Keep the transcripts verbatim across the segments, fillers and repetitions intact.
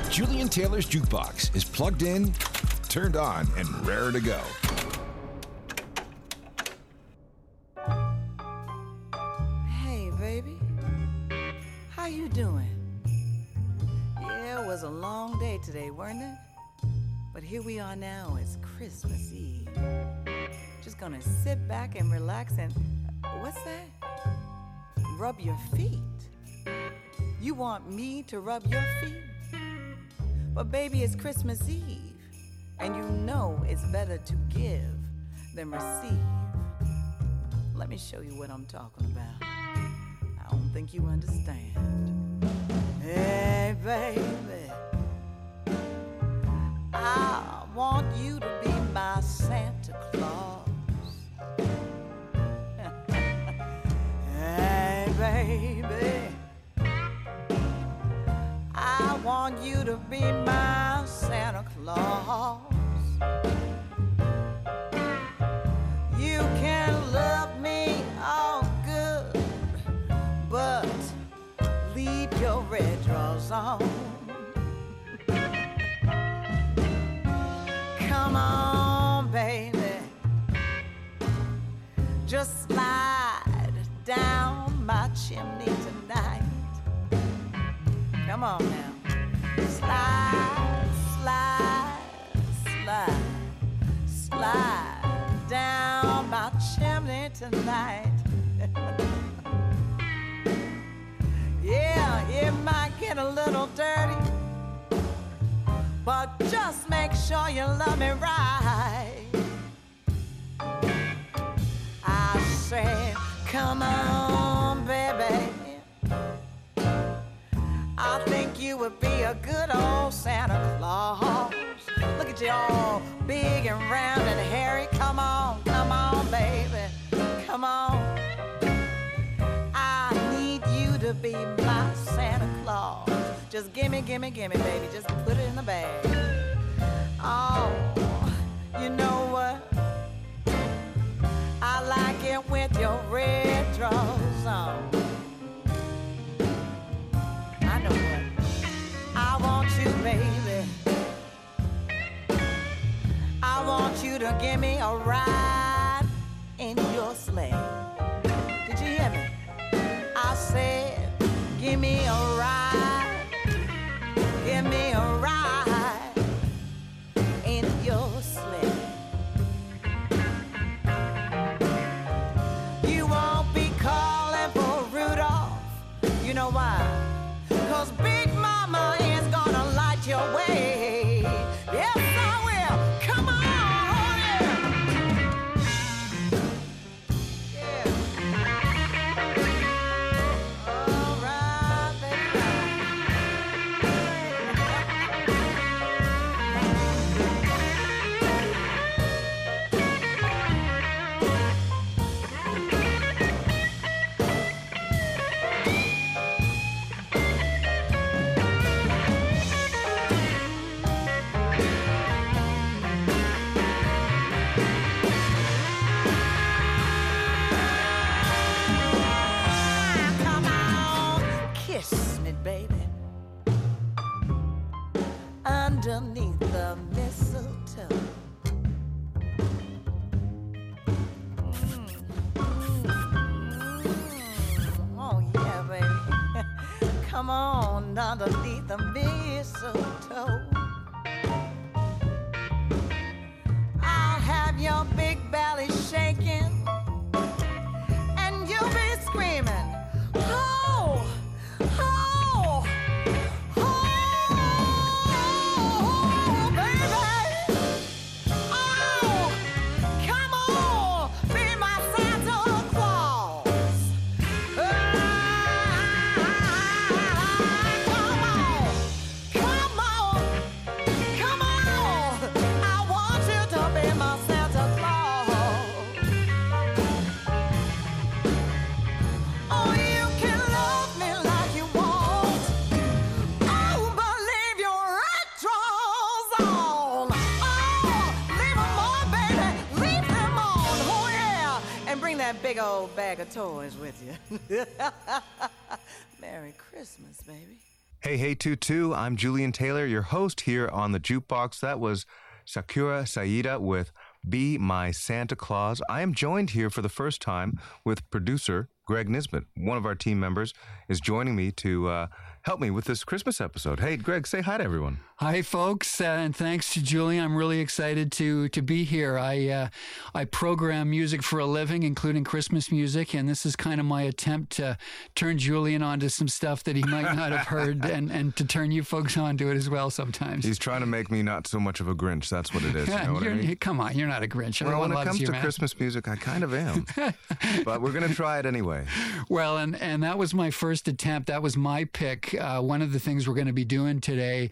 Julian Taylor's jukebox is plugged in, turned on, and raring to go. Hey, baby. How you doing? Yeah, it was a long day today, wasn't it? But here we are now. It's Christmas Eve. Just gonna sit back and relax and... What's that? Rub your feet. You want me to rub your feet? But baby, it's Christmas Eve, and you know it's better to give than receive. Let me show you what I'm talking about. I don't think you understand. Hey, baby, I want you to be my Santa Claus. Hey, baby, I want you to be my Santa Claus. You can love me all good, but leave your red drawers on. Come on, baby, just slide down my chimney tonight. Come on now. Slide, slide, slide, slide down my chimney tonight. Yeah, it might get a little dirty, but just make sure you love me right. I said, come on, baby, I think you would be a good old Santa Claus. Look at you all big and round and hairy. Come on, come on, baby, come on. I need you to be my Santa Claus. Just gimme, gimme, gimme, baby, just put it in the bag. Oh, you know what? I like it with your red drawers on. I know what? I want you, baby. I want you to give me a ride in your sleigh. Did you hear me? I said, give me a ride. Give me a ride in your sleigh. You won't be calling for Rudolph. You know why? 'Cause Big Mama is gonna light your way. Yes, I will. Come on, yeah. All right, baby. Come on, kiss me, baby, underneath the mistletoe. Mm. Mm. Oh yeah, baby. Come on, underneath the mistletoe. I'll have your big belly shaking, and you'll be screaming, oh, oh, oh, baby. Oh, come on, be my Santa Claus. Ah, come on, come on, come on. I want you to be my Santa Claus. Oh, you can love me like you want. Oh, but leave your red drawers on. Oh, leave them on, baby. Leave them on. Oh, yeah. And bring that big old bag of toys with you. Merry Christmas, baby. Hey, hey, Tutu. I'm Julian Taylor, your host here on the Jukebox. That was Sakura Saida with Be My Santa Claus. I am joined here for the first time with producer Greg Nisbet. One of our team members is joining me to uh, help me with this Christmas episode. Hey, Greg, say hi to everyone. Hi, folks, uh, and thanks to Julian. I'm really excited to to be here. I uh, I program music for a living, including Christmas music, and this is kind of my attempt to turn Julian onto some stuff that he might not have heard, and, and to turn you folks onto it as well sometimes. He's trying to make me not so much of a Grinch. That's what it is. You know what I mean? Come on, you're not a Grinch. Well, when it loves comes you, to man. Christmas music, I kind of am. But we're going to try it anyway. Well, and, and that was my first attempt. That was my pick. Uh, one of the things we're going to be doing today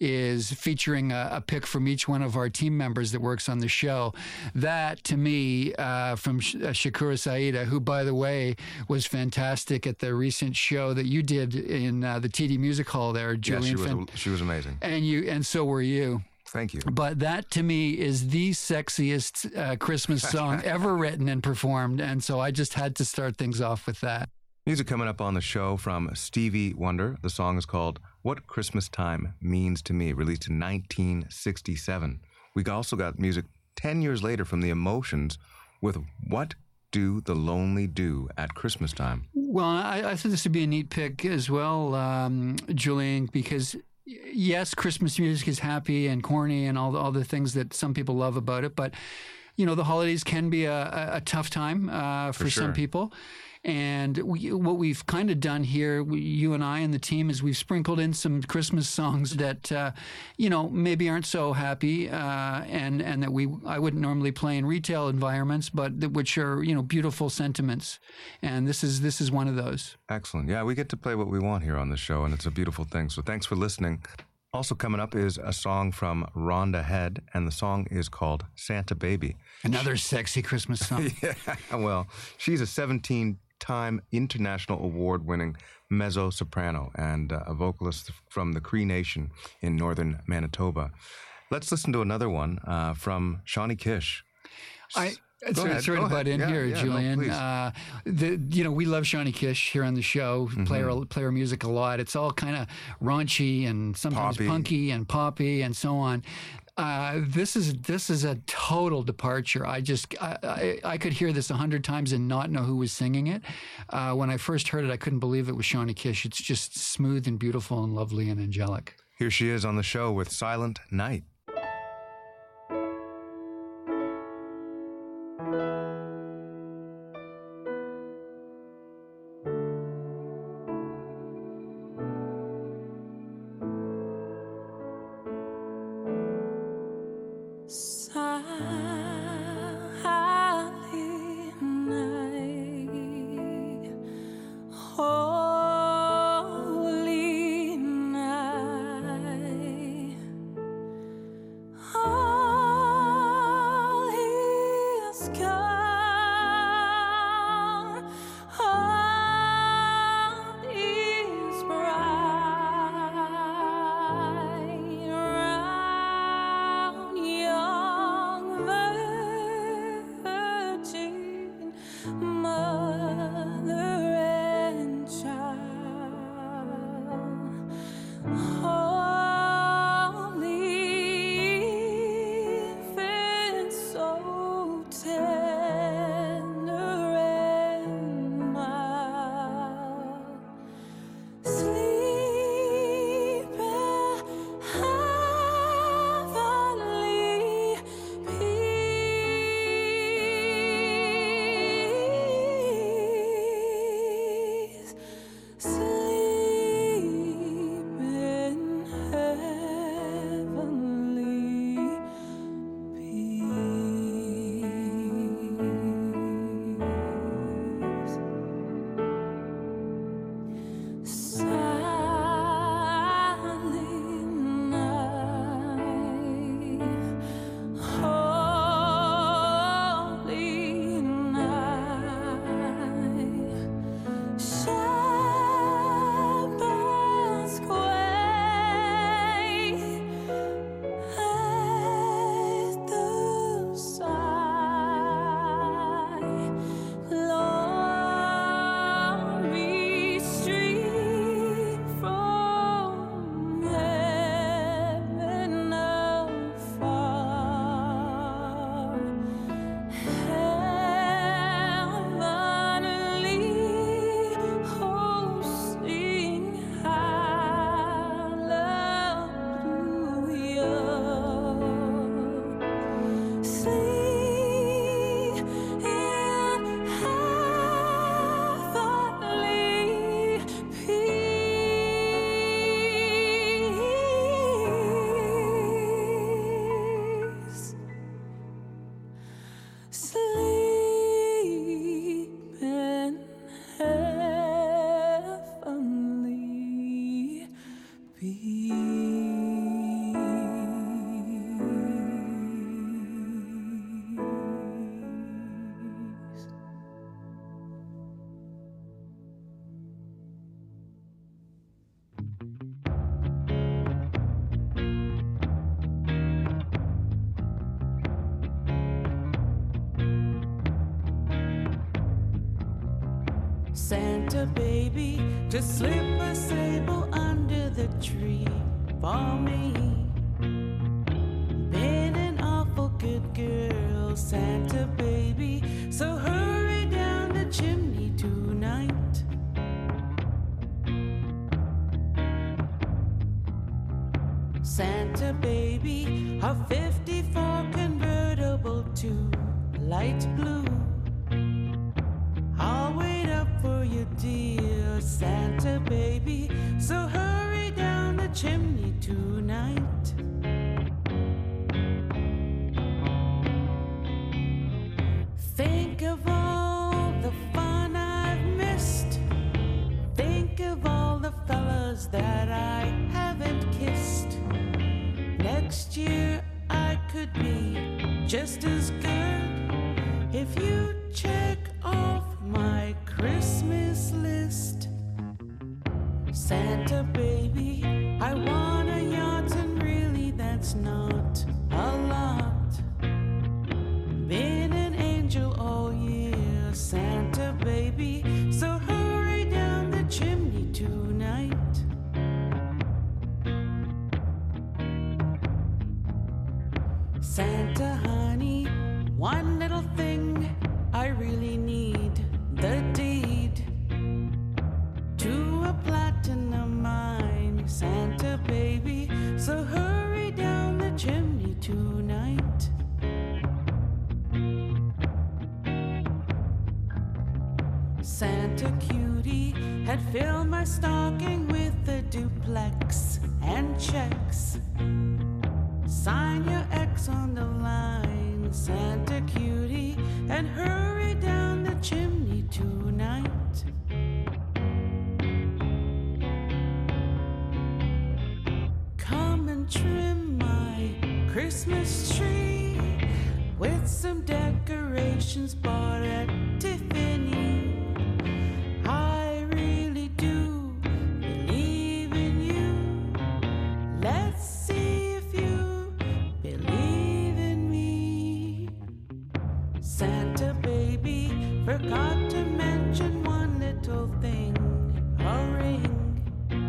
is featuring a, a pick from each one of our team members that works on the show. That, to me, uh, from Sh- uh, Sakura Saida, who, by the way, was fantastic at the recent show that you did in uh, the T D Music Hall there, Julian. Yeah, she was, Fan- she was amazing. And you, and so were you. Thank you. But that, to me, is the sexiest uh, Christmas song ever written and performed. And so I just had to start things off with that. Music coming up on the show from Stevie Wonder. The song is called What Christmas Time Means to Me, released in nineteen sixty-seven. We also got music ten years later from The Emotions with What Do the Lonely Do at Christmas Time. Well, I, I thought this would be a neat pick as well, um, Julian, because yes, Christmas music is happy and corny and all the, all the things that some people love about it, but you know, the holidays can be a, a, a tough time uh, for, for sure. some people. And we, what we've kind of done here, we, you and I and the team, is we've sprinkled in some Christmas songs that, uh, you know, maybe aren't so happy, uh, and and that we I wouldn't normally play in retail environments, but that, which are, you know, beautiful sentiments. And this is this is one of those. Excellent. Yeah, we get to play what we want here on the show, and it's a beautiful thing. So thanks for listening. Also coming up is a song from Rhonda Head, and the song is called Santa Baby. Another sexy Christmas song. Yeah, well, she's a seventeen-time international award-winning mezzo-soprano and uh, a vocalist from the Cree Nation in northern Manitoba. Let's listen to another one uh, from Shawnee Kish. I... It's Go right, ahead, sorry go to butt in yeah, here, yeah, Julian. No, uh, the, you know, we love Shawnee Kish here on the show, mm-hmm. play, our, play our music a lot. It's all kind of raunchy and sometimes poppy. punky and poppy and so on. Uh, this is this is a total departure. I just I, I, I could hear this a hundred times and not know who was singing it. Uh, when I first heard it, I couldn't believe it was Shawnee Kish. It's just smooth and beautiful and lovely and angelic. Here she is on the show with Silent Night. Young Santa baby, just slip a sable under the tree for me. Been an awful good girl, Santa baby, so hurry down the chimney tonight. Santa baby, a fifty-four convertible to light blue. I'll wait up for you, dear Santa baby, so hurry down the chimney tonight. Think of all the fun I've missed. Think of all the fellas that I haven't kissed. Next year I could be just as good if you check off my Christmas list. Santa baby, I want a yacht, and really that's not a lot. Been an angel all year, Santa baby, so hurry down the chimney tonight. Santa honey, one little thing I really need, the deed to a platinum mine, Santa baby, so hurry down the chimney tonight. Santa cutie had filled my stocking with a duplex and checks. Sign your X on the line, Santa cutie, and hurry down the chimney tonight. Come and trim my Christmas tree with some decorations bought at Tiffany. I really do believe in you. Let's see if you believe in me. Santa baby, forgot to mention one little thing, a ring.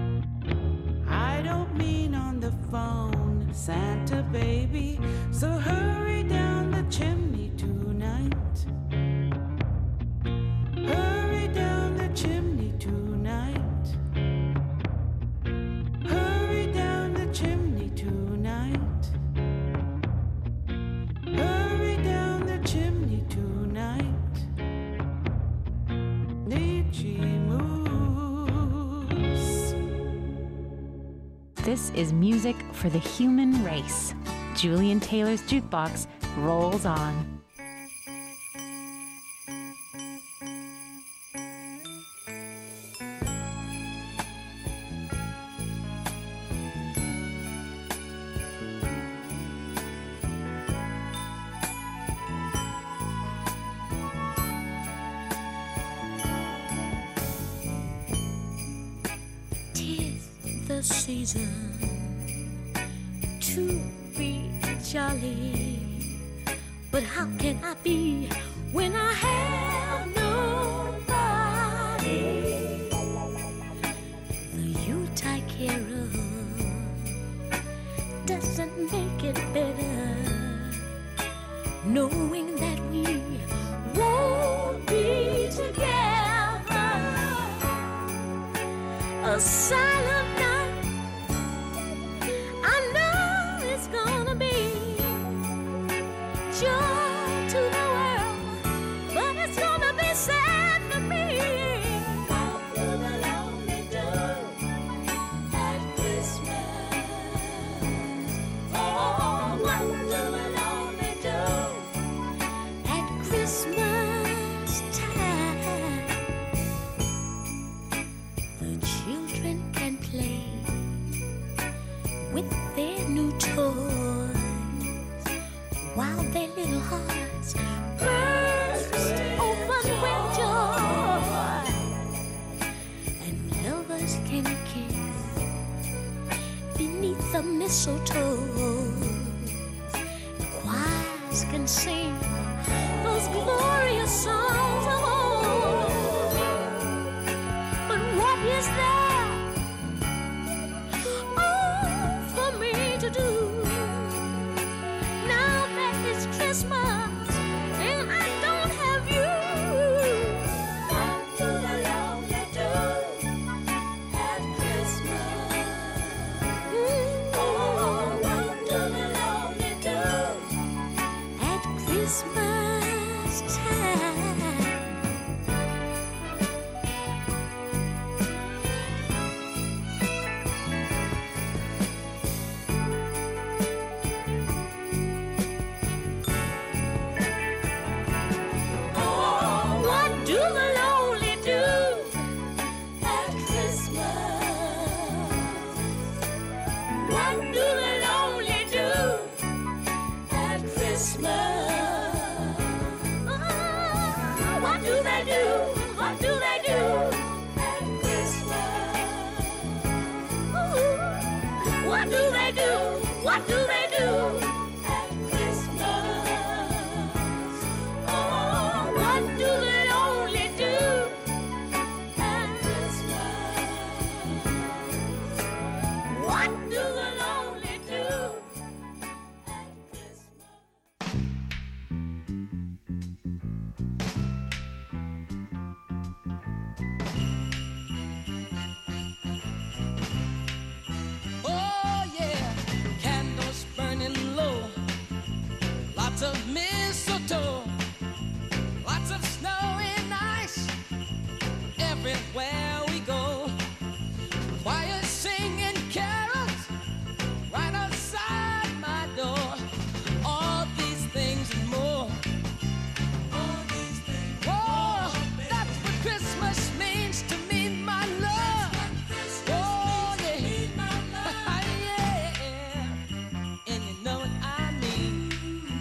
I don't mean on the phone, Santa baby, so hurry down the chimney tonight. Hurry down the chimney tonight. Hurry down the chimney tonight. Hurry down the chimney tonight. Nietzsche moves. This is music for the human race. Julian Taylor's Jukebox rolls on. Tis the season to be jolly, but how can I be when I have nobody? The Yuletide carol doesn't make it better, knowing that we won't be together. A silent night, I know it's gonna be joy to the world, but it's gonna be sad for me. What do the lonely do at Christmas? Oh, what do the lonely do at Christmas time? The children can play with their new toys while their little hearts burst open with joy, and lovers can kiss beneath the mistletoe. Choirs can sing those glorious songs of old. do they do? What do they do at Christmas? Oh, what do they only do at Christmas? What do they only do at Christmas? Oh yeah, candles burning low, lots of mistletoe, lots of snow and ice everywhere we go. Choir singing carols right outside my door. All these things and more. All these things. Oh, that's what Christmas means to me, my love. Oh yeah. Yeah. And you know what I mean.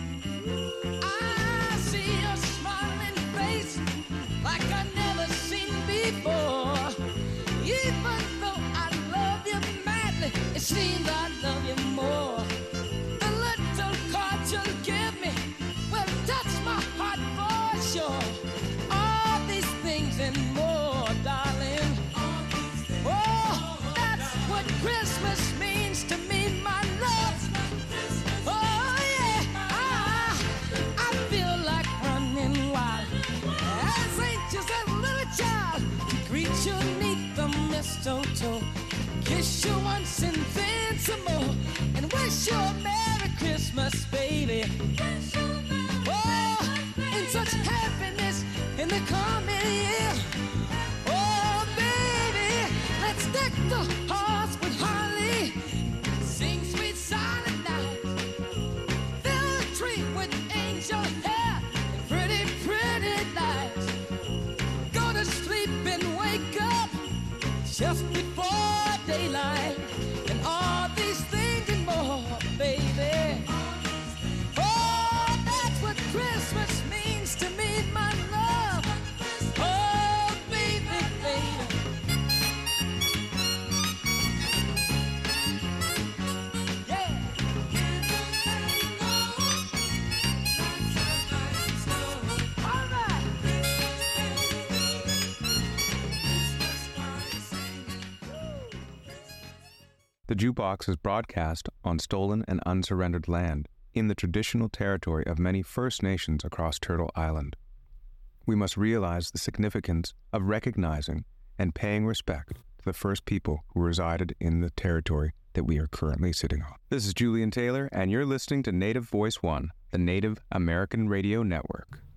I see your smiling face like I never seen before. Even though I love you madly, it seems I love you more. The little card you'll give me will touch my heart for sure. All these things and more, darling. Oh, that's what Christmas means to me, my love. Oh yeah, I, I feel like running wild as anxious as a little child to greet you neath the mistletoe, kiss you once and then some more, and wish you a Merry Christmas, baby. Oh, in such happiness in the coming year. Oh, baby, let's deck the halls with holly, sing sweet silent night, fill the tree with angel hair and pretty, pretty lights. Go to sleep and wake up just before daylight, and all these things and more, baby. Oh, that's what Christmas means to me, my love. Oh, baby, baby. Yeah. All right. The Jukebox is broadcast on stolen and unsurrendered land in the traditional territory of many First Nations across Turtle Island. We must realize the significance of recognizing and paying respect to the first people who resided in the territory that we are currently sitting on. This is Julian Taylor, and you're listening to Native Voice One, the Native American Radio Network.